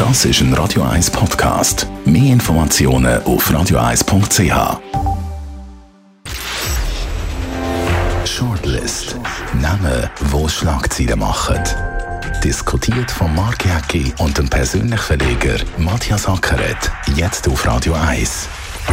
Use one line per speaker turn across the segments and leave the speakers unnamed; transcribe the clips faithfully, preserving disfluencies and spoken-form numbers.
Das ist ein Radio eins Podcast. Mehr Informationen auf radio eins punkt c h. Shortlist. Namen, die Schlagzeilen machen. Diskutiert von Marc Jäcki und dem persönlichen Verleger Matthias Ackeret. Jetzt auf Radio eins.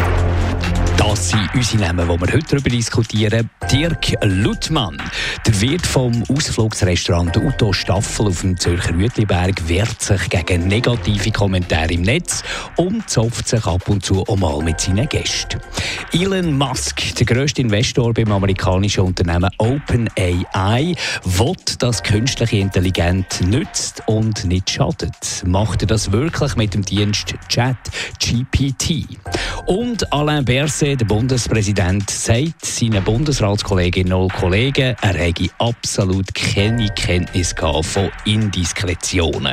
Das sind unsere Namen, die wir heute darüber diskutieren. Dirk Luttmann, der Wirt vom Ausflugsrestaurant Uto Staffel auf dem Zürcher Uetliberg, wehrt sich gegen negative Kommentare im Netz und zopft sich ab und zu auch mal mit seinen Gästen. Elon Musk, der grösste Investor beim amerikanischen Unternehmen OpenAI, will, dass künstliche Intelligenz nützt und nicht schadet. Macht er das wirklich mit dem Dienst ChatGPT? Und Alain Berset, der Bundespräsident, sagt seinen Bundesratskolleginnen und Kollegen, er hätte absolut keine Kenntnis von Indiskretionen.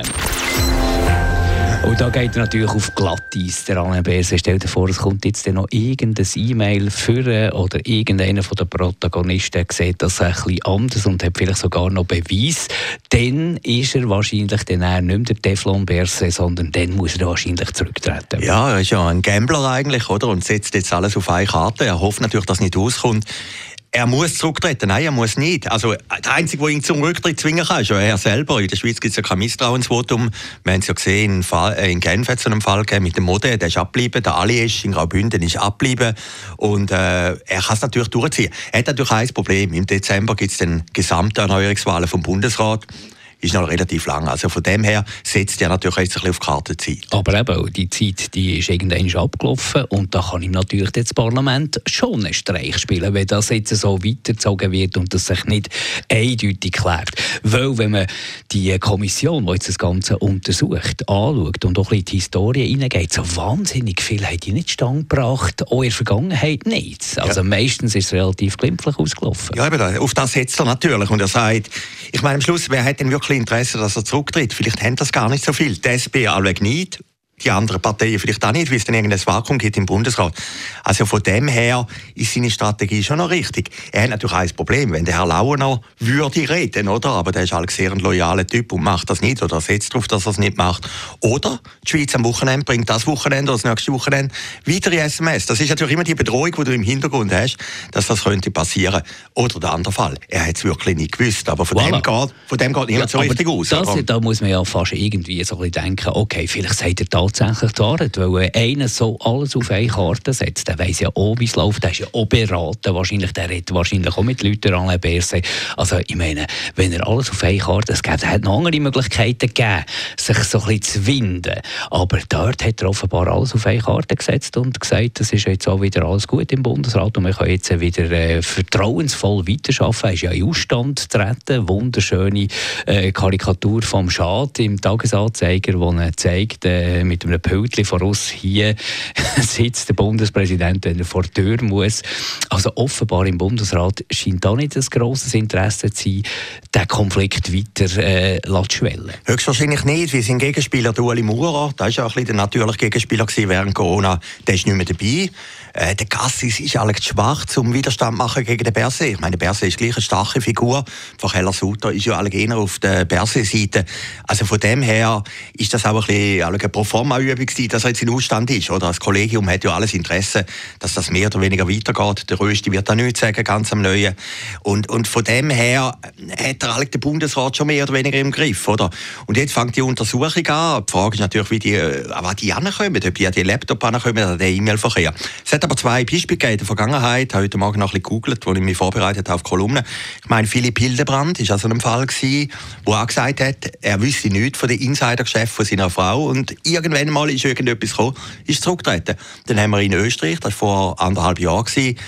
Und da geht er natürlich auf Glatteis, der Alain Berset. Stell dir vor, es kommt jetzt noch irgendein E-Mail führen oder irgendeiner der Protagonisten sieht das ein bisschen anders und hat vielleicht sogar noch Beweis. Dann ist er wahrscheinlich dann nicht mehr der Teflon Berset, sondern dann muss er wahrscheinlich zurücktreten.
Ja, er ist ja ein Gambler eigentlich, oder? Und setzt jetzt alles auf eine Karte. Er hofft natürlich, dass es nicht auskommt. Er muss zurücktreten. Nein, er muss nicht. Also, der Einzige, der ihn zum Rücktritt zwingen kann, ist ja er selber. In der Schweiz gibt es ja kein Misstrauensvotum. Wir haben es ja gesehen, in, Fall, äh, in Genf hat es einen Fall gegeben mit dem Mode, der ist abgeblieben. Der Aliesch in Graubünden ist abgeblieben. Und äh, er kann es natürlich durchziehen. Er hat natürlich ein Problem. Im Dezember gibt es dann Gesamterneuerungswahlen vom Bundesrat. Ist noch relativ lang. Also von dem her setzt er natürlich jetzt ein bisschen auf die Karte Zeit.
Aber eben, die Zeit die ist irgendwann abgelaufen und da kann ihm natürlich das Parlament schon einen Streich spielen, wenn das jetzt so weitergezogen wird und das sich nicht eindeutig klärt. Weil wenn man die Kommission, die jetzt das Ganze untersucht, anschaut und auch ein bisschen in die Historie hineingeht, so wahnsinnig viel hat die nicht stand gebracht, auch in der Vergangenheit nichts. Also ja. Meistens ist es relativ glimpflich ausgelaufen.
Ja, eben, auf das setzt er natürlich und er sagt, ich meine am Schluss, wer hat denn wirklich Interesse, dass er zurücktritt? Vielleicht haben das gar nicht so viel. Die S P allweg nicht. Die anderen Parteien vielleicht auch nicht, weil es dann irgendein Vakuum gibt im Bundesrat. Also von dem her ist seine Strategie schon noch richtig. Er hat natürlich ein Problem, wenn der Herr Launer würde reden, oder? Aber der ist halt sehr ein loyaler Typ und macht das nicht oder setzt darauf, dass er es nicht macht. Oder die Schweiz am Wochenende bringt das Wochenende oder das nächste Wochenende weitere S M S. Das ist natürlich immer die Bedrohung, die du im Hintergrund hast, dass das könnte passieren. Oder der andere Fall. Er hat es wirklich nicht gewusst, aber von voilà. dem geht, von dem geht niemand ja, so richtig aus.
Das, da muss man ja fast irgendwie so ein bisschen denken, okay, vielleicht sagt er da tatsächlich die Wahrheit, weil einer so alles auf eine Karte setzt, der weiss ja auch, wie es läuft, der ist ja auch beraten, wahrscheinlich, der redet wahrscheinlich auch mit Leuten an der Berse. Also ich meine, wenn er alles auf eine Karte setzt, es hat noch andere Möglichkeiten gegeben, sich so ein bisschen zu winden, aber dort hat er offenbar alles auf eine Karte gesetzt und gesagt, es ist jetzt auch wieder alles gut im Bundesrat und wir können jetzt wieder äh, vertrauensvoll weiterarbeiten. Er ist ja in Ausstand treten, wunderschöne äh, Karikatur vom Schad im Tagesanzeiger, wo er zeigt, äh, mit einem Bildchen voraus, hier sitzt der Bundespräsident, wenn er vor die Tür muss. Also offenbar im Bundesrat scheint da nicht ein grosses Interesse zu sein, diesen Konflikt weiter äh, zu schwellen.
Höchstwahrscheinlich nicht, wie sein Gegenspieler, der Ueli Maurer, der war ja auch ein bisschen der natürliche Gegenspieler während Corona, der ist nicht mehr dabei. Äh, der Gassis ist allerdings schwach zum Widerstand machen gegen den Berset. Ich meine, der Berset ist gleich eine starke Figur. Von Keller Sutter ist ja allerdings auf der Berset-Seite. Also von dem her ist das auch ein bisschen eine Proforma-Übung, dass er jetzt in Ausstand ist. Oder? Das Kollegium hat ja alles Interesse, dass das mehr oder weniger weitergeht. Der Rösti wird da nichts sagen, ganz am Neuen. Und, und von dem her hat er den Bundesrat schon mehr oder weniger im Griff. Oder? Und jetzt fängt die Untersuchung an. Die Frage ist natürlich, wie die, was die ankommen, ob die an die Laptop ankommen oder den E-Mail-Verkehr. Es hat aber zwei Beispiele gegeben in der Vergangenheit. Ich habe heute Morgen noch ein bisschen gegoogelt, als ich mich vorbereitet habe auf Kolumnen. Ich meine, Philipp Hildebrand war also ein Fall gewesen, wo er gesagt hat, er wüsste nichts von den Insidergeschäften von seiner Frau und irgendwann mal ist irgendetwas gekommen, ist zurückgetreten. Dann haben wir in Österreich, das war vor anderthalb Jahren,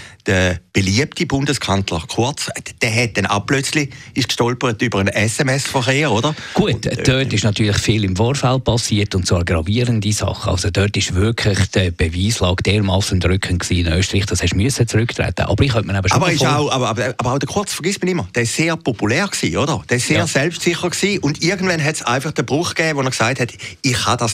der beliebte Bundeskanzler Kurz, der hat dann auch plötzlich ist gestolpert über einen S M S-Verkehr, oder?
Gut, und, dort ist natürlich viel im Vorfeld passiert und zwar gravierende Sachen. Also dort ist wirklich die Beweislage dermaßen drückend in Österreich, dass er müssen zurücktreten. Aber ich könnte mir eben schon
aber, ist auch, aber, aber, aber auch der Kurz, vergiss mich immer, der war sehr populär gewesen, oder? Der war sehr ja. selbstsicher gewesen und irgendwann hat es einfach den Bruch gegeben, wo er gesagt hat, ich kann das nicht mehr aus.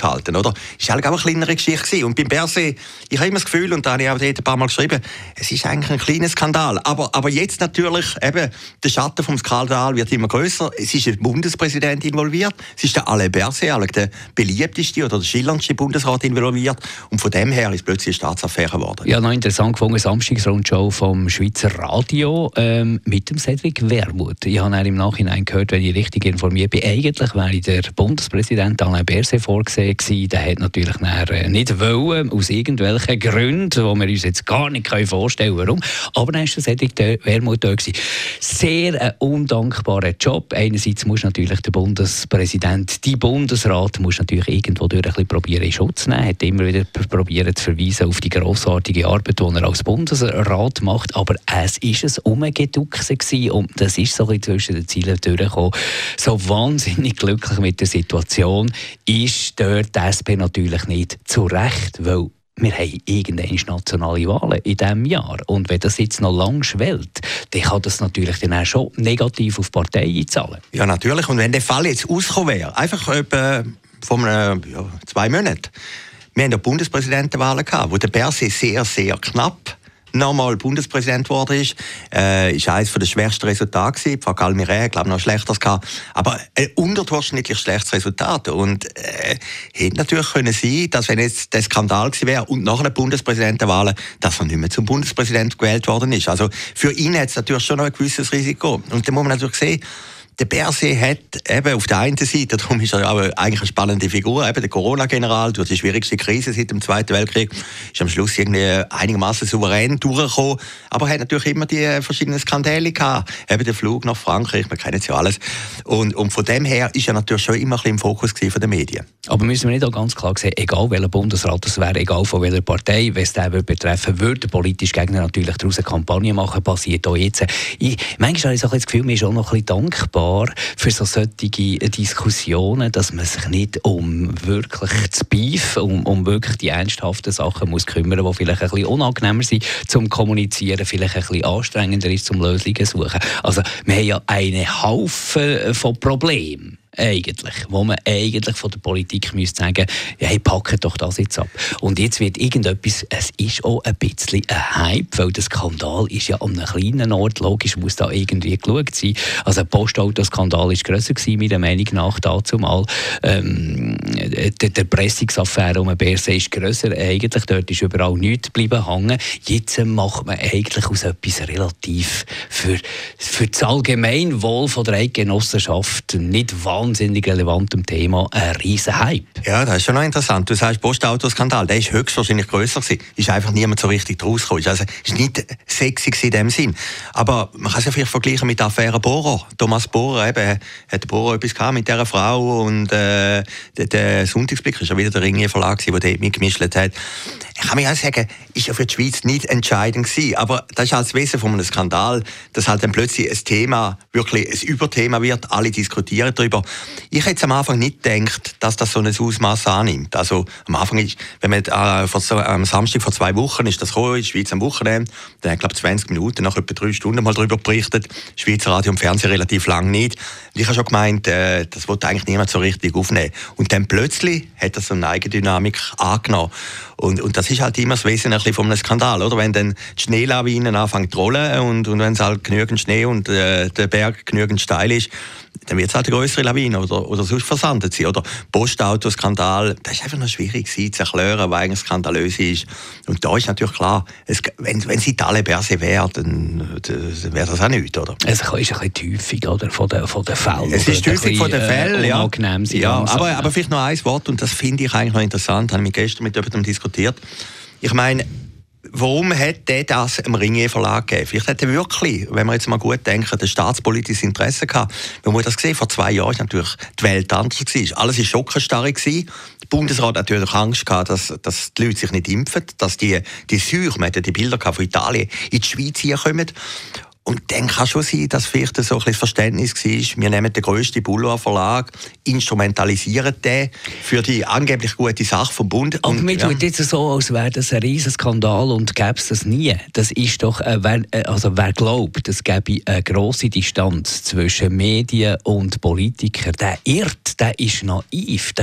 aushalten, oder? Das war eigentlich auch eine kleinere Geschichte gewesen. Und beim Berset, ich habe immer das Gefühl, und da habe ich auch dort ein paar Mal geschrieben, es ist eigentlich ein kleiner Skandal. Aber, aber jetzt natürlich, eben, der Schatten vom Skandal wird immer grösser. Es ist der Bundespräsident involviert, es ist der Alain Berset, der beliebteste oder der schillerndste Bundesrat involviert. Und von dem her ist plötzlich eine Staatsaffäre geworden.
Ja, noch interessant gefunden, Samstagsrundshow vom Schweizer Radio ähm, mit dem Cedric Wermuth. Ich habe im Nachhinein gehört, wenn ich richtig informiert bin, eigentlich wäre der Bundespräsident Alain Berset vorgesehen gewesen. Der hat natürlich nachher nicht wollen, aus irgendwelchen Gründen, die wir uns jetzt gar nicht vorstellen können, warum. Aber dann war der Cedric Wermuth da gewesen. Sehr ein undankbarer Job. Einerseits muss natürlich der Bundespräsident, die Bundesrat, muss natürlich irgendwo durch ein bisschen probieren, in Schutz zu nehmen. Er hat immer wieder probiert zu verweisen auf die grossartige Arbeit, die er als Bundesrat macht. Aber es war ein Umgeducksen gewesen und das ist so ein bisschen zwischen den Zielen durchgekommen. So wahnsinnig glücklich mit der Situation ist dort die S P natürlich nicht zu Recht, weil wir haben irgendwann nationale Wahlen in diesem Jahr. Und wenn das jetzt noch lang schwellt, dann kann das natürlich dann auch schon negativ auf die Partei einzahlen.
Ja, natürlich. Und wenn der Fall jetzt rausgekommen wäre, einfach etwa vor einem, ja, zwei Monaten, wir haben ja Bundespräsidentenwahlen gehabt, wo der Berset sehr, sehr knapp nochmal Bundespräsident geworden ist. Äh, ist eines der schwächsten Resultate gewesen. Frau Galmire, glaube noch schlechteres gehabt. Aber ein unterdurchschnittlich schlechtes Resultat. Und äh, hätte natürlich können sein, dass wenn jetzt der Skandal gewesen wäre und nach einer Bundespräsidentenwahl, dass er nicht mehr zum Bundespräsident gewählt worden ist. Also für ihn hat es natürlich schon noch ein gewisses Risiko. Und da muss man natürlich sehen, der Berset hat eben auf der einen Seite, darum ist er auch eigentlich eine spannende Figur, eben der Corona-General, durch die schwierigste Krise seit dem Zweiten Weltkrieg, ist am Schluss irgendwie einigermaßen souverän durchgekommen, aber hat natürlich immer die verschiedenen Skandale gehabt, eben der Flug nach Frankreich, wir kennen es ja alles. Und, und von dem her ist er natürlich schon immer ein bisschen im Fokus von den Medien.
Aber müssen wir nicht auch ganz klar sehen, egal welcher Bundesrat es wäre, egal von welcher Partei, wenn es den betreffen würde, der politische Gegner natürlich daraus eine Kampagne machen, passiert auch jetzt. Ich, manchmal habe ich so das Gefühl, man ist auch noch ein bisschen dankbar für so solche Diskussionen, dass man sich nicht um wirklich zu Beef, um, um wirklich die ernsthaften Sachen muss kümmern, die vielleicht ein bisschen unangenehmer sind zum Kommunizieren, vielleicht ein bisschen anstrengender ist zum Lösungen suchen. Also wir haben ja einen Haufen von Problemen. Eigentlich, wo man eigentlich von der Politik müsste sagen, ja, hey, packen doch das jetzt ab. Und jetzt wird irgendetwas, es ist auch ein bisschen ein Hype, weil der Skandal ist ja an einem kleinen Ort, logisch muss da irgendwie geschaut sein. Also ein Postautoskandal war grösser gewesen, meiner Meinung nach, dazumal. Ähm, der, der Pressungsaffäre um den Berset ist grösser, eigentlich, dort ist überall nichts geblieben hängen. Jetzt macht man eigentlich aus etwas relativ für, für das Allgemeinwohl von der Eidgenossenschaft nicht wahr wahnsinnig relevantem Thema ein riesen Hype.
Ja, das ist schon noch interessant. Du sagst Postautoskandal, der ist höchstwahrscheinlich grösser gewesen. Ist einfach niemand so richtig draus gekommen. Also ist nicht sexy in dem Sinn. Aber man kann es ja vielleicht vergleichen mit der Affäre Bohrer. Thomas Bohrer, eben, hat Bohrer etwas gehabt mit dieser Frau und äh, der, der Sonntagsblick ist ja wieder der Ringier Verlag, der dort mitgemischt hat. Ich kann mir auch sagen, ist ja für die Schweiz nicht entscheidend gewesen. Aber das ist halt das Wesen von einem Skandal, dass halt dann plötzlich ein Thema wirklich ein Überthema wird. Alle diskutieren darüber. Ich hätte am Anfang nicht gedacht, dass das so ein Ausmaß annimmt. Also am Anfang ist, wenn man äh, vor, so, am Samstag vor zwei Wochen ist das gekommen, in der Schweiz am Wochenende, dann glaube ich zwanzig Minuten, nach etwa drei Stunden mal darüber berichtet. Schweizer Radio und Fernsehen relativ lang nicht. Und ich habe schon gemeint, äh, das wollte eigentlich niemand so richtig aufnehmen. Und dann plötzlich hat das so eine Eigendynamik angenommen. Und, und das ist halt immer das Wesen von einem Skandal, oder? Wenn dann die Schneelawinen anfangen zu rollen und, und wenn es halt genügend Schnee und äh, der Berg genügend steil ist, dann wird es halt eine größere Lawine oder, oder sonst versandet sie. Oder Postautoskandal, das ist einfach noch schwierig zu erklären, was eigentlich skandalös ist. Und da ist natürlich klar, es, wenn, wenn sie alle Berset wäre, dann, dann wäre das auch nichts, oder?
Es ist ein bisschen die Häufig oder, von den von der Fällen.
Es ist häufig von den Fällen, äh, ja. ja aber, aber vielleicht noch ein Wort, und das finde ich eigentlich noch interessant, das habe ich gestern mit jemandem diskutiert. Ich meine, warum hat der das im Ringier Verlag gegeben? Vielleicht hat er wirklich, wenn wir jetzt mal gut denken, ein staatspolitisches Interesse gehabt. Man muss das sehen, vor zwei Jahren war natürlich die Welt anders gewesen. Alles war schockenstarre gewesen. Der Bundesrat hat natürlich Angst gehabt, dass, dass die Leute sich nicht impfen, dass die, die Seuche, man hat die Bilder von Italien, in die Schweiz hier kommen. Und dann kann schon sein, dass vielleicht so ein bisschen das Verständnis war, wir nehmen den grössten Boulevardverlag, instrumentalisieren den für die angeblich gute Sache vom Bund.
Aber
und,
mir
ja.
tut jetzt so, als wäre das ein riesen Skandal und gäbe es das nie. Das ist doch, äh, wer, also wer glaubt, es gäbe eine grosse Distanz zwischen Medien und Politikern, der irrt, der ist naiv. Der, die,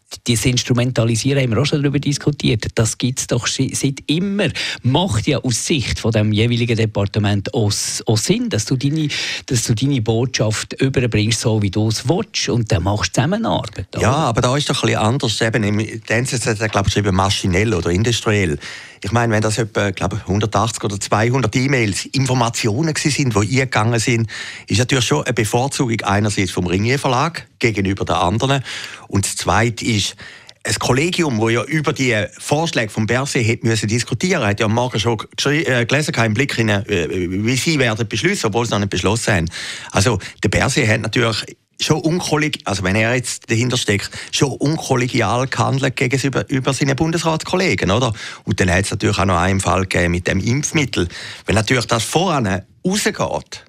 das Instrumentalisieren haben wir auch schon darüber diskutiert. Das gibt es doch seit immer. Macht ja aus Sicht von dem jeweiligen Departement auch, auch Sinn, dass du, deine, dass du deine Botschaft überbringst, so wie du es willst, und dann machst du Zusammenarbeit. Oder?
Ja, aber da ist doch ein bisschen anders. Eben, im N Z Z hat, glaube ich, maschinell oder industriell. Ich meine, wenn das etwa, glaube hundertachtzig oder zweihundert E-Mails, Informationen sind, die eingegangen sind, ist natürlich schon eine Bevorzugung einerseits vom Ringier Verlag gegenüber den anderen. Und das Zweite ist, ein Kollegium, das ja über die Vorschläge vom Berset hätte müssen diskutieren, hat ja am Morgen schon äh, gelesen, keinen Blick in, äh, wie sie werden beschließen, obwohl sie noch nicht beschlossen haben. Also der Berset hat natürlich schon unkollegial, also wenn er jetzt dahinter steckt, schon unkollegial gehandelt gegenüber über seine Bundesratskollegen, oder? Und dann hat es natürlich auch noch einen Fall gegeben mit dem Impfmittel. Wenn natürlich das voran rausgeht,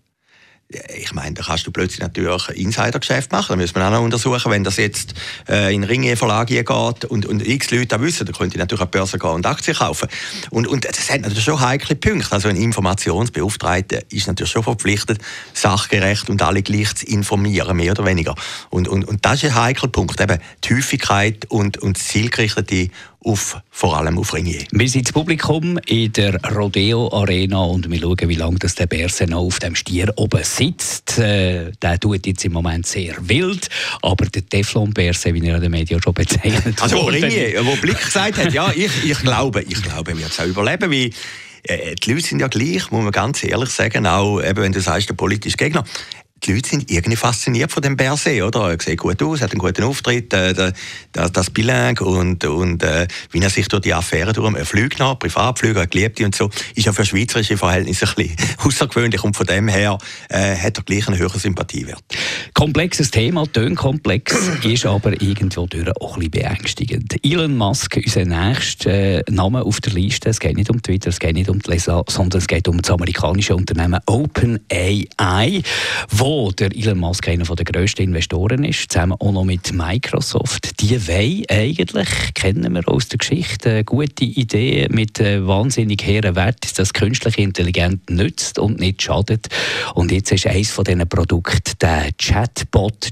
ich meine, da kannst du plötzlich natürlich Insidergeschäft machen. Da müssen wir auch noch untersuchen, wenn das jetzt äh, in den Ringier Verlag geht und, und x Leute das wissen, dann könnte ich natürlich an die Börse gehen und Aktien kaufen. Und, und das hat natürlich schon heikle Punkte. Also ein Informationsbeauftragter ist natürlich schon verpflichtet, sachgerecht und alle gleich zu informieren, mehr oder weniger. Und, und, und das ist ein heikler Punkt, eben die Häufigkeit und, und das zielgerichtete auf, vor allem auf Ringier.
Wir sind das Publikum in der Rodeo Arena und wir schauen, wie lange das der Berset noch auf dem Stier oben sitzt. Äh, der tut jetzt im Moment sehr wild, aber der Teflon-Berset, wie er in den Medien schon bezeichnet
also Ringier, wo Blick gesagt hat, ja, ich, ich glaube, ich glaube, er wird es auch überleben, weil äh, die Leute sind ja gleich, muss man ganz ehrlich sagen, auch eben, wenn du sagst, der politische Gegner. Die Leute sind irgendwie fasziniert von dem Berset, oder? Er sieht gut aus, hat einen guten Auftritt, äh, das, das Bilingue und, und äh, wie er sich durch die Affäre durch, er fliegt noch, Privatflüge, Geliebte und so, ist ja für schweizerische Verhältnisse ein bisschen außergewöhnlich und von dem her äh, hat er gleich einen höheren Sympathiewert.
Komplexes Thema, tönkomplex, ist aber irgendwo durch auch ein bisschen beängstigend. Elon Musk, unser nächster äh, Name auf der Liste, es geht nicht um Twitter, es geht nicht um Tesla, sondern es geht um das amerikanische Unternehmen OpenAI, wo der Elon Musk einer der grössten Investoren ist, zusammen auch noch mit Microsoft. Die wollen eigentlich, kennen wir aus der Geschichte, eine gute Idee mit äh, wahnsinnig hohen Wert, dass künstliche Intelligenz nützt und nicht schadet. Und jetzt ist eines von diesen Produkten der Chatbot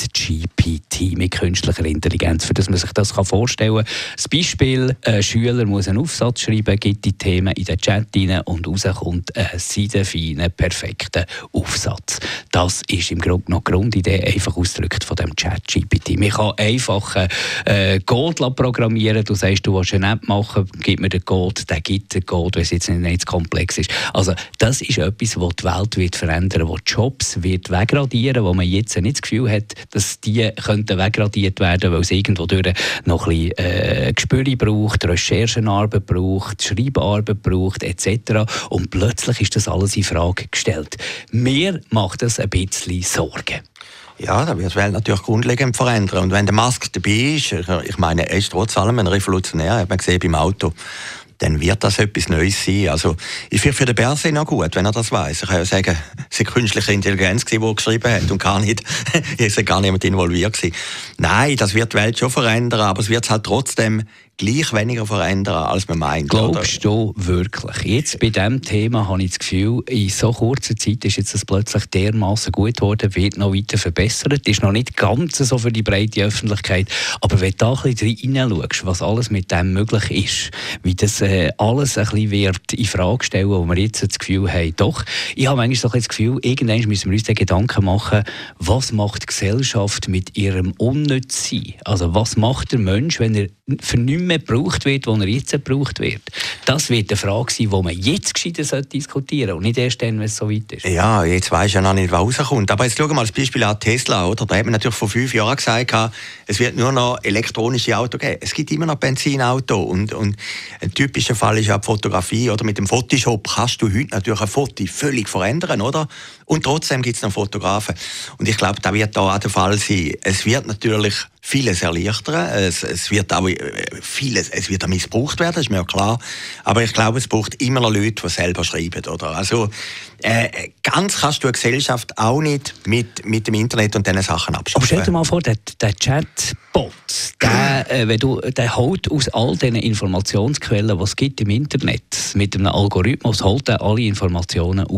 ChatGPT mit künstlicher Intelligenz, für das man sich das vorstellen kann. Das Beispiel, ein Schüler muss einen Aufsatz schreiben, gibt die Themen in den Chat rein und rauskommt ein seidenfeiner, perfekter Aufsatz. Das ist im Grunde noch die Grundidee, einfach ausgedrückt von dem ChatGPT. Man kann einfach äh, Code programmieren. Du sagst, du willst eine App machen, gib mir den Code, der gibt den Code, wenn es jetzt nicht, nicht zu komplex ist. Also das ist etwas, das die Welt wird verändern, das Jobs wird wegradieren, wo man jetzt nicht das Gefühl hat, dass die könnten wegradiert werden, weil es irgendwo durch noch ein bisschen äh, Gespür braucht, Recherchenarbeit braucht, Schreibarbeit braucht et cetera. Und plötzlich ist das alles in Frage gestellt. Mir macht das ein bisschen Sorgen.
Ja, da wird die Welt natürlich grundlegend verändern. Und wenn der Musk dabei ist, ich meine, er ist trotz allem ein Revolutionär, hat man gesehen beim Auto, dann wird das etwas Neues sein. Also, ich finde für den Berset noch gut, wenn er das weiss. Ich kann ja sagen, es war künstliche Intelligenz, die er geschrieben hat und gar nicht, es war gar niemand involviert gewesen. Nein, das wird die Welt schon verändern, aber es wird es halt trotzdem gleich weniger verändern, als man meint.
Glaubst du wirklich? Jetzt bei diesem Thema habe ich das Gefühl, in so kurzer Zeit ist jetzt das plötzlich dermaßen gut geworden, wird noch weiter verbessert, ist noch nicht ganz so für die breite Öffentlichkeit, aber wenn du da ein bisschen reinschaust, was alles mit dem möglich ist, wie das äh, alles ein bisschen wird in Frage stellen, wo wir jetzt das Gefühl haben, doch, ich habe manchmal so das Gefühl, irgendwann müssen wir uns den Gedanken machen, was macht die Gesellschaft mit ihrem Unnützsein? Also was macht der Mensch, wenn er für nichts mehr gebraucht wird, wo er jetzt gebraucht wird? Das wird eine Frage sein, die man jetzt gescheiter diskutieren sollte und nicht erst dann, wenn es so weit ist.
Ja, jetzt weisst du ja noch nicht, was rauskommt. Aber jetzt schauen wir mal das Beispiel an Tesla. Oder? Da hat man natürlich vor fünf Jahren gesagt, es wird nur noch elektronische Autos geben. Es gibt immer noch Benzinautos. Und, und ein typischer Fall ist ja die Fotografie. Oder? Mit dem Photoshop kannst du heute natürlich ein Foto völlig verändern. Oder? Und trotzdem gibt es noch Fotografen. Und ich glaube, das wird da auch der Fall sein. Es wird natürlich vieles erleichtern. Es, es wird auch vieles, es wird auch missbraucht werden, ist mir klar. Aber ich glaube, es braucht immer noch Leute, die selber schreiben, oder? Also, äh, ganz kannst du eine Gesellschaft auch nicht mit, mit dem Internet und diesen Sachen abschaffen.
Aber stell dir mal vor, der, der Chatbot, der, äh, wenn du, der holt aus all diesen Informationsquellen, die es gibt im Internet, mit einem Algorithmus, holt er alle Informationen raus.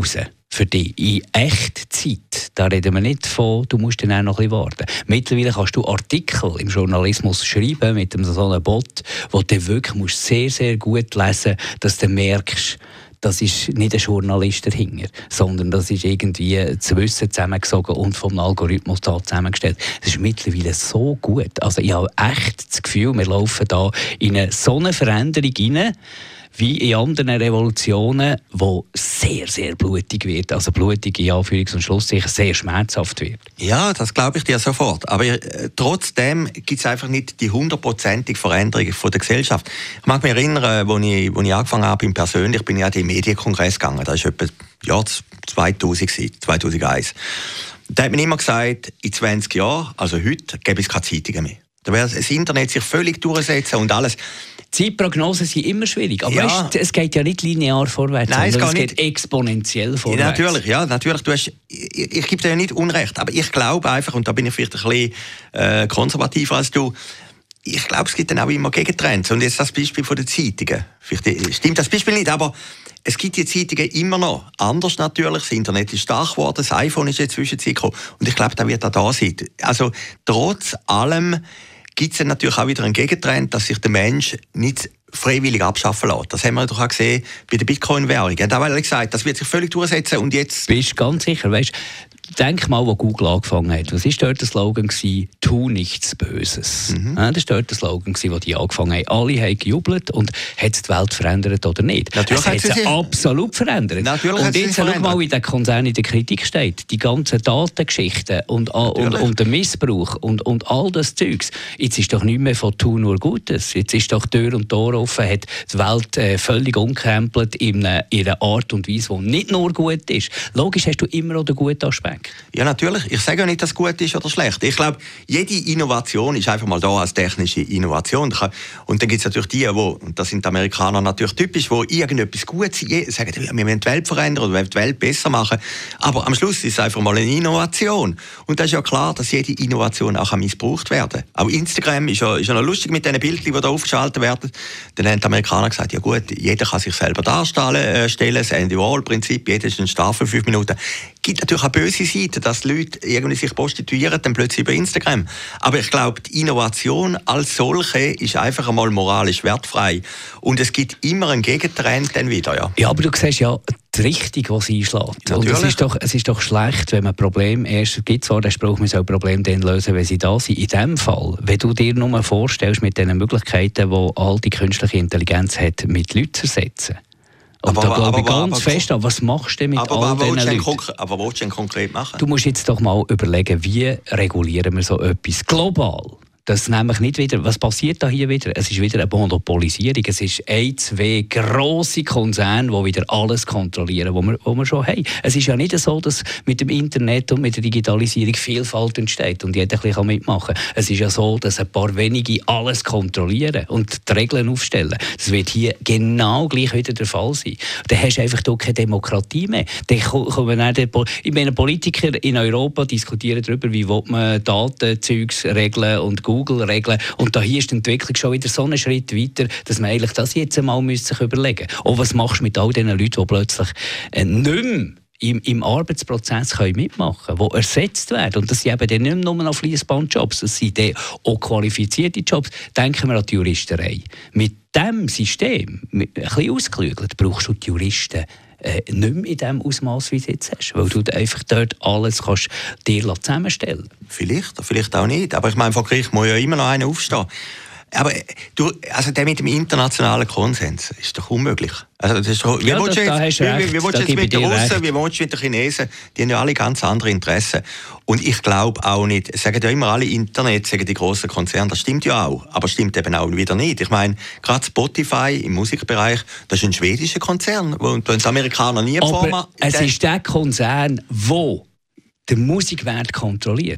für dich in Echtzeit. Da reden wir nicht von, du musst dann auch noch ein bisschen warten. Mittlerweile kannst du Artikel im Journalismus schreiben mit einem so einem Bot, wo du wirklich musst sehr, sehr gut lesen musst, dass du merkst, das ist nicht ein Journalist dahinter, sondern das ist irgendwie zu Wissen zusammengesogen und vom Algorithmus da zusammengestellt. Das ist mittlerweile so gut. Also ich habe echt das Gefühl, wir laufen da in eine so eine Veränderung hinein, wie in anderen Revolutionen, die sehr, sehr blutig wird. Also blutig in Anführungs- und Schlusszeichen sehr schmerzhaft wird.
Ja, das glaube ich dir sofort. Aber äh, trotzdem gibt es einfach nicht die hundertprozentige Veränderung von der Gesellschaft. Ich mag mich erinnern, als ich, als ich angefangen habe, im persönlich, bin ich an den Medienkongress gegangen. Das war etwa ja, zweitausend, zweitausendeins. Da hat man immer gesagt, in zwanzig Jahren, also heute, gäbe es keine Zeitungen mehr. Da wird das Internet sich völlig durchsetzen und alles.
Zeitprognosen sind immer schwierig, aber
ja.
weißt, es geht ja nicht linear vorwärts,
Nein,
sondern
es
es
geht,
geht exponentiell vorwärts.
Ja, natürlich, ja, natürlich. Du hast, ich, ich gebe dir ja nicht Unrecht, aber ich glaube einfach, und da bin ich vielleicht ein bisschen äh, konservativer als du, ich glaube, es gibt dann auch immer Gegentrends. Und jetzt das Beispiel von den Zeitungen. Vielleicht stimmt das Beispiel nicht, aber es gibt die Zeitungen immer noch. Anders natürlich, das Internet ist stark geworden, das iPhone ist jetzt zwischenzeit gekommen. Und ich glaube, da wird auch da sein. Also trotz allem gibt es dann natürlich auch wieder einen Gegentrend, dass sich der Mensch nicht freiwillig abschaffen lässt. Das haben wir doch auch gesehen bei der Bitcoin-Währung. Da haben wir gesagt, das wird sich völlig durchsetzen und jetzt...
Bist ganz sicher, weißt, denk mal, wo Google angefangen hat. Was war dort der Slogan? «Tu nichts Böses». Mhm. Ja, das war dort der Slogan, wo die angefangen haben. Alle haben gejubelt und hat es die Welt verändert oder nicht?
Natürlich
es hat sie absolut verändert.
Natürlich
und jetzt schau mal, wie der Konzern in der Kritik steht. Die ganzen Datengeschichten und, und, und der Missbrauch und, und all das Zeugs. Jetzt ist doch nicht mehr von «Tu nur Gutes». Jetzt ist doch Tür und Tor offen, hat die Welt äh, völlig umgekrempelt in einer, in einer Art und Weise, die nicht nur gut ist. Logisch hast du immer auch den guten Aspekt.
Ja, natürlich. Ich sage ja nicht, dass es gut ist oder schlecht. Ich glaube, jede Innovation ist einfach mal da als technische Innovation. Und dann gibt es natürlich die, wo, und das sind die Amerikaner natürlich typisch, die irgendetwas Gutes sagen, wir wollen die Welt verändern oder wir wollen die Welt besser machen. Aber am Schluss ist es einfach mal eine Innovation. Und das ist ja klar, dass jede Innovation auch missbraucht werden kann. Auch Instagram ist ja, ist ja noch lustig mit diesen Bildern, die da aufgeschaltet werden. Dann haben die Amerikaner gesagt, ja gut, jeder kann sich selber darstellen, äh, stellen, das Andy Warhol-Prinzip, jeder ist ein Star für fünf Minuten. Es gibt natürlich auch böse Seiten, dass die Leute irgendwie sich prostituieren, dann plötzlich über Instagram. Aber ich glaube, die Innovation als solche ist einfach einmal moralisch wertfrei. Und es gibt immer einen Gegentrend dann wieder. Ja,
ja aber du siehst ja die Richtung, die sie einschlägt. Und es ist, doch, es ist doch schlecht, wenn man Probleme erst gibt. Zwar der Spruch, man soll Probleme dann lösen, wenn sie da sind. In diesem Fall, wenn du dir nur vorstellst, mit den Möglichkeiten, die all die künstliche Intelligenz hat, mit Leuten zu ersetzen. Und aber, da glaube ich ganz aber, fest an, was machst du mit aber, all aber, diesen Leuten?
Aber was willst du denn konkret machen?
Du musst jetzt doch mal überlegen, wie regulieren wir so etwas global? Das nämlich nicht wieder, was passiert da hier wieder? Es ist wieder eine Monopolisierung. Es ist ein, zwei grosse Konzerne, die wieder alles kontrollieren, was wir, was wir schon haben. Es ist ja nicht so, dass mit dem Internet und mit der Digitalisierung Vielfalt entsteht und jeder ein bisschen mitmachen kann. Es ist ja so, dass ein paar wenige alles kontrollieren und die Regeln aufstellen. Das wird hier genau gleich wieder der Fall sein. Dann hast du einfach hier keine Demokratie mehr. Dann kommen dann die, ich meine, Politiker in Europa diskutieren darüber, wie man Datenzeugs regeln und Google regeln. Und da hier ist die Entwicklung schon wieder so einen Schritt weiter, dass man eigentlich das jetzt einmal sich überlegen müsste. Und was machst du mit all diesen Leuten, die plötzlich äh, nicht mehr im, im Arbeitsprozess können mitmachen können, die ersetzt werden. Und das sind eben dann nicht nur noch Fließbandjobs, das sind dann auch qualifizierte Jobs. Denken wir an die Juristerei. Mit diesem System, mit, ein bisschen ausgeklügelt, brauchst du die Juristen Äh, nicht mehr in dem Ausmaß, wie du jetzt hast. Weil du einfach dort alles kannst dir zusammenstellen kannst.
Vielleicht, vielleicht auch nicht. Aber ich meine, vor Gericht muss ja immer noch einer aufstehen. Aber du, also der mit dem internationalen Konsens ist doch unmöglich. Also das ist doch, wie
ja,
willst du jetzt,
wie,
wie, wie willst jetzt mit den Russen, wie willst du mit den Chinesen? Die haben ja alle ganz andere Interessen. Und ich glaube auch nicht, es sagen ja immer alle Internet, sagen die grossen Konzerne, das stimmt ja auch, aber stimmt eben auch wieder nicht. Ich meine, gerade Spotify im Musikbereich, das ist ein schwedischer Konzern, und die Amerikaner nie
aber
vormachen.
Es ist der Konzern, der den Musikwert kontrolliert.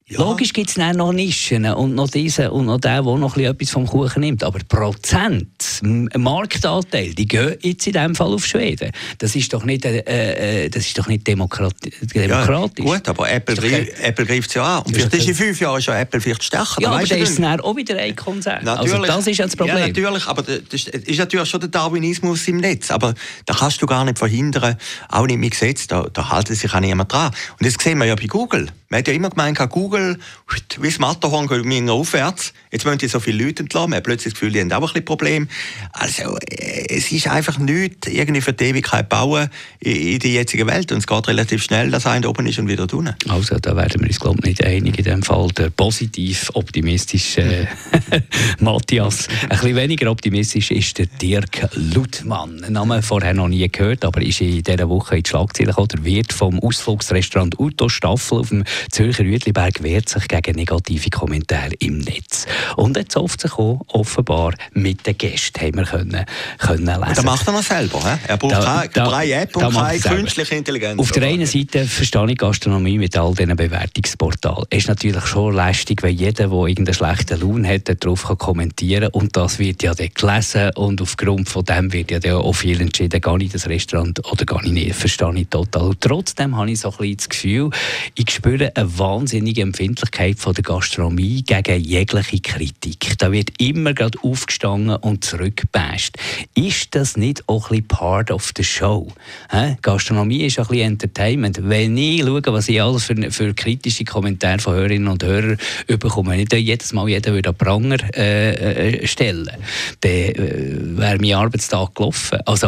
Ja. Logisch gibt es dann noch Nischen und noch diesen und noch den, der noch etwas vom Kuchen nimmt. Aber Prozent, Marktanteil, die gehen jetzt in diesem Fall auf Schweden. Das ist doch nicht, äh, das ist doch nicht demokrat- demokratisch.
Ja, gut, aber Apple, greif, Apple greift es ja an. Und vielleicht ist in fünf Jahren schon Apple vielleicht stärker.
Ja, aber dann ist es dann auch wieder ein Konzern.
Natürlich.
Also das ist ja das Problem.
Ja, natürlich, aber das ist natürlich schon der Darwinismus im Netz. Aber da kannst du gar nicht verhindern, auch nicht mit Gesetz, da, da halten sich auch niemand dran. Und das sehen wir ja bei Google. Man hat ja immer gemeint, Google, wie das Matterhorn, geht mir aufwärts. Jetzt wollen die so viele Leute entlassen. Man hat plötzlich das Gefühl, die haben auch ein bisschen Probleme. Also, es ist einfach nichts irgendwie für die Ewigkeit bauen in der jetzigen Welt. Und es geht relativ schnell, dass einer oben ist und wieder unten.
Also, da werden wir uns, glaube ich, nicht einig in dem Fall. Der positiv optimistische äh, Matthias. Ein bisschen weniger optimistisch ist der Dirk Luthmann. Einen Namen vorher noch nie gehört, aber ist in dieser Woche in die Schlagzeilen gekommen. Der Wirt vom Ausflugsrestaurant Uto Staffel auf dem Zürcher Uetliberg wehrt sich gegen negative Kommentare im Netz. Und jetzt oft sich auch offenbar mit den Gästen haben wir können, können lesen.
Das macht er noch selber. He? Er braucht da, keine, keine App und keine künstliche Intelligenz.
Auf der einen Seite verstehe ich Gastronomie mit all diesen Bewertungsportalen. Es ist natürlich schon lästig, wenn jeder, der irgendeinen schlechten Lohn hat, darauf kommentieren kann. Und das wird ja dann gelesen. Und aufgrund von dem wird ja dann auch viel entschieden, gehe ich das Restaurant oder gehe ich nicht. Verstehe ich total. Und trotzdem habe ich so ein bisschen das Gefühl, ich spüre eine wahnsinnige Empfindlichkeit von der Gastronomie gegen jegliche Kritik. Da wird immer gerade aufgestanden und zurückgebasht. Ist das nicht auch ein bisschen part of the show? He? Gastronomie ist ein bisschen Entertainment. Wenn ich schaue, was ich alles für, für kritische Kommentare von Hörerinnen und Hörern bekomme, nicht jedes Mal jeder würde an Pranger äh, äh, stellen, dann äh, wäre mein Arbeitstag gelaufen. Also,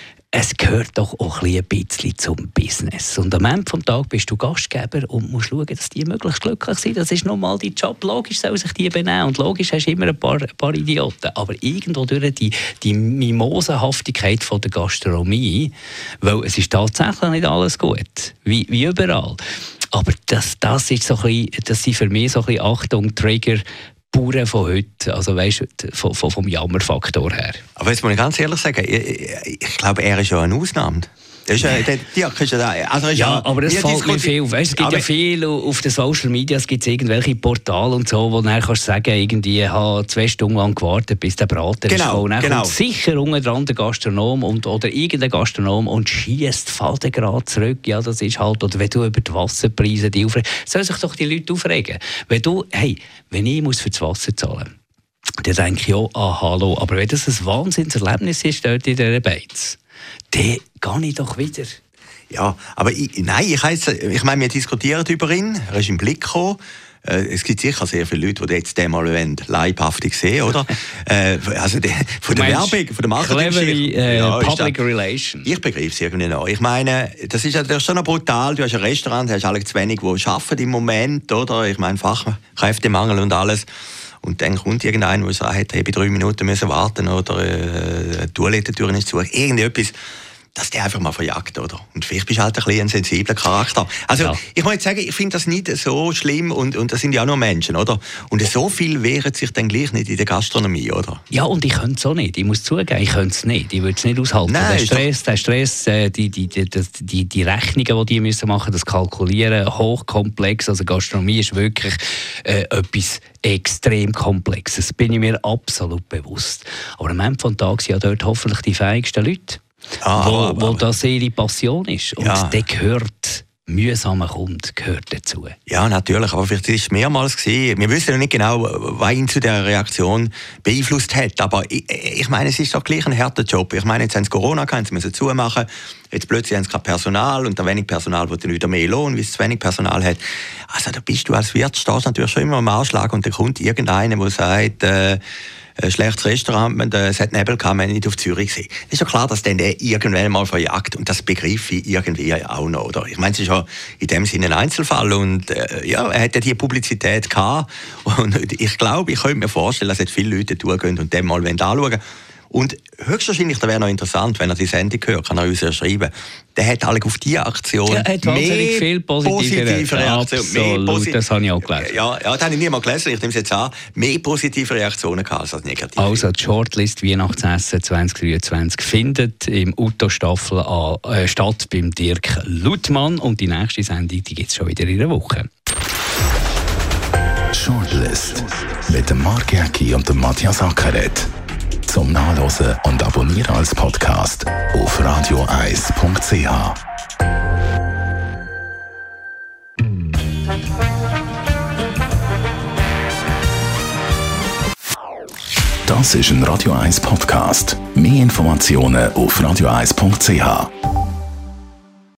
es gehört doch auch ein bisschen zum Business. Und am Ende des Tages bist du Gastgeber und musst schauen, dass die möglichst glücklich sind. Das ist normal dein Job. Logisch soll sich die benehmen. Und logisch hast du immer ein paar, ein paar Idioten. Aber irgendwo durch die, die Mimosenhaftigkeit von der Gastronomie, weil es ist tatsächlich nicht alles gut, wie, wie überall. Aber das, das, ist so ein bisschen, das sind für mich so ein bisschen Achtung, Trigger, Bauern von heute, also weißt du, vom, vom Jammerfaktor her.
Aber jetzt muss ich ganz ehrlich sagen, ich, ich glaube, er ist ja eine Ausnahme. Das ist, äh, der Dirk ist ja da. Also ist
ja,
ja,
aber es fällt mir viel auf. Weißt, es gibt aber ja viel auf den Social Media, es gibt irgendwelche Portale und so, wo du dann kannst sagen, irgendwie, ich habe zwei Stunden lang gewartet, bis der Braten
genau,
ist voll. Dann
genau.
kommt sicher unten dran der Gastronom und, oder irgendein Gastronom und schießt Fadengrad zurück. Ja, das ist halt, oder wenn du über die Wasserpreise die aufregst, sollen sich doch die Leute aufregen. Wenn du, hey, wenn ich muss für das Wasser zahlen, dann denke ich, ja, ah, hallo, aber wenn das ein Wahnsinnserlebnis ist dort in dieser Beiz, dann gehe ich doch wieder.
Ja, aber ich, nein, ich, heiss, ich meine, wir diskutieren über ihn, er ist im Blick gekommen. Äh, es gibt sicher sehr viele Leute, die jetzt den mal leibhaftig sehen, oder? äh, also die, von der Werbung, von der Marketing.
Äh, ja, Public Relations.
Ich begreife es irgendwie noch. Ich meine, das ist ja schon noch brutal. Du hast ein Restaurant, hast alle zu wenig, die arbeiten im Moment, oder? Ich meine, Fachkräftemangel und alles. Und dann kommt irgendeiner, der sagt, hey, bei drei Minuten müssen warten oder äh, die Toilettentür ist zu. Irgendetwas, dass der einfach mal verjagt, oder? Und vielleicht bist du halt ein bisschen ein sensibler Charakter. Also, ja. Ich muss jetzt sagen, ich finde das nicht so schlimm und, und das sind ja auch nur Menschen, oder? Und so viel wehren sich dann gleich nicht in der Gastronomie, oder?
Ja, und ich könnte es auch nicht. Ich muss zugeben, ich könnte es nicht. Ich würde es nicht aushalten.
Nein,
der Stress, der Stress äh, die, die, die, die, die Rechnungen, die die müssen machen, das Kalkulieren, hochkomplex. Also Gastronomie ist wirklich äh, etwas extrem Komplexes. Das bin ich mir absolut bewusst. Aber am Ende des Tages sind ja dort hoffentlich die fähigsten Leute. Ah, wo, aber, wo das ihre Passion ist. Und ja. Der gehört, mühsamer Kunde gehört dazu.
Ja, natürlich, aber vielleicht war es mehrmals gewesen. Wir wissen ja nicht genau, was ihn zu dieser Reaktion beeinflusst hat, aber ich, ich meine, es ist doch gleich ein harter Job. Ich meine, jetzt haben sie Corona gehabt, sie müssen zumachen, jetzt plötzlich haben sie kein Personal und dann wenig Personal wird dann wieder mehr Lohn, weil es zu wenig Personal hat. Also da bist du als Wirt, stehst natürlich schon immer am Anschlag und dann kommt irgendeiner, der sagt, äh, ein schlechtes Restaurant, es hat Nebel gehabt, man nicht auf Zürich gesehen. Es ist ja klar, dass dann der irgendwann mal verjagt und das begreife ich irgendwie auch noch, oder? Ich meine, es ist ja in dem Sinne ein Einzelfall und äh, ja, er hat ja die Publizität gehabt und ich glaube, ich könnte mir vorstellen, dass jetzt viele Leute durchgehen und dem mal anschauen. Und höchstwahrscheinlich, das wäre noch interessant, wenn er die Sendung hört, kann er uns ja schreiben. Der hat alle auf diese Aktion
ja, hat mehr viel positive, positive Reaktionen. Absolut, das habe ich auch gelesen.
Ja, ja, das habe ich nie mal gelesen, ich nehme es jetzt an. Mehr positive Reaktionen gehabt als negative.
Also die Shortlist Weihnachtsessen zwanzig dreiundzwanzig findet im Uto Staffel an, äh, statt beim Dirk Luthmann. Und die nächste Sendung gibt es schon wieder in einer Woche.
Shortlist mit dem Mark Jäcki und dem Matthias Ackeret. Zum Nachlesen und Abonnieren als Podcast auf radio eis punkt c h. Das ist ein Radio eins Podcast. Mehr Informationen auf radio eis punkt c h.